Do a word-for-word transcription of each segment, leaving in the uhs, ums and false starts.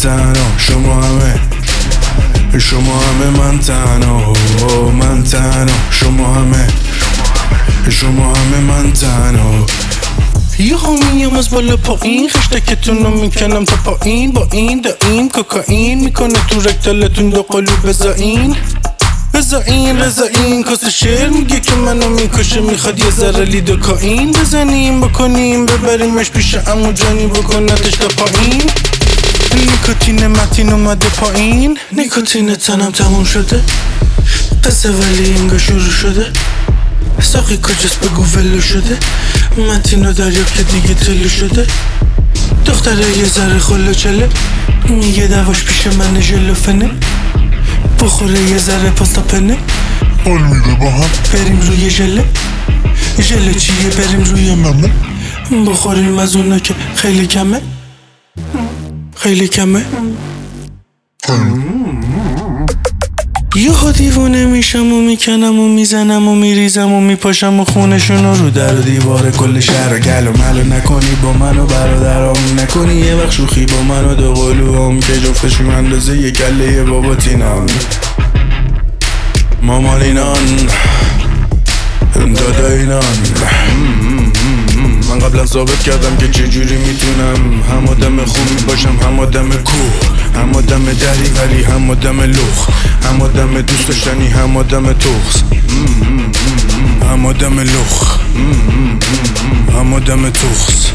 تنها، شما همه شما همه من تنها، من تنها، شما همه شما همه من تنها. یه همیم از بالا پایین خشتکتون رو میکنم تا پایین، با این دایم کوکائین میکنه تو رکتالتون دو قلوب بزاین بزاین بزاین. کاسه شعر میگه که منو میکشه، میخواد یه ذره لیدوکائین بزنیم بکنیم ببریمش پیش عمو جانی بکنتش تا پایین. نیکوتین متین اومده پایین، نیکوتین تنم تموم شده، قصه ولی انگا شروع شده. ساقی کجاست بگو ولو شده، متین و دریاب که دیگه تلو شده. دختره یه ذره خلو چله، میگه دواش پیش من ژلو فنه، بخوره یه ذره پاستا پنه، حال میده با هم بریم روی ژله. ژله چیه؟ بریم روی ممه، بخوریم از اونا که خیلی کمه خیلی کمه. یهو دیوونه میشم و میکنم و میزنم و میریزم و میپاشم و خونشون رو در و دیوار کل شهر و گل و ملو نکنی با من و برادرام، نکنی یه وقت شوخی با من و دو قلوام که جفتشون اندازه یه گله بابا تینان. مامالینان داداینان، من قبلا ثابت کردم که چجوری میتونم هم آدم خوبی باشم هم آدم کوه، هم آدم دری ولی هم آدم لخ، هم آدم دوست داشتنی هم آدم تخس، هم آدم لخ، هم آدم تخس،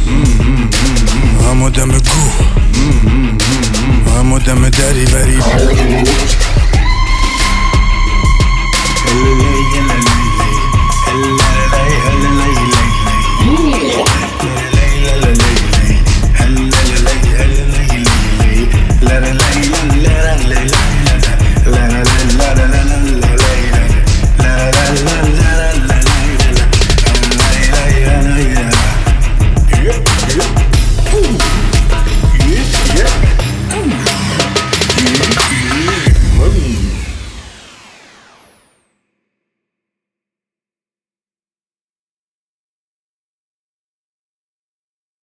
هم آدم کوه، هم آدم دری ولی